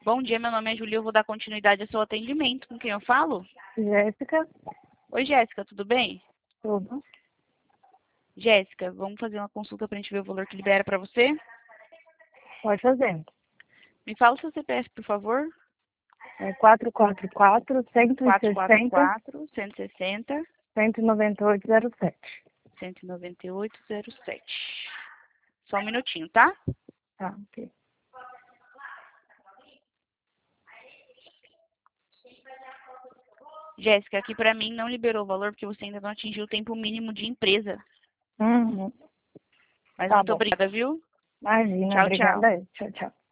Bom dia, meu nome é Julia, eu vou dar continuidade ao seu atendimento. Com quem eu falo? Jéssica, Oi, Jéssica, tudo bem? tudo. Jéssica, vamos fazer uma consulta para a gente ver o valor que libera para você? Pode fazer. Me fala o seu CPF, por favor. É 444 160 444 160 19807. 19807. Só um minutinho, tá? Tá, ok. Jéssica, aqui para mim não liberou o valor porque você ainda não atingiu o tempo mínimo de empresa. Uhum. Mas Tá muito bom. obrigada, viu? Imagina, Tchau, tchau. obrigada aí. Tchau, tchau.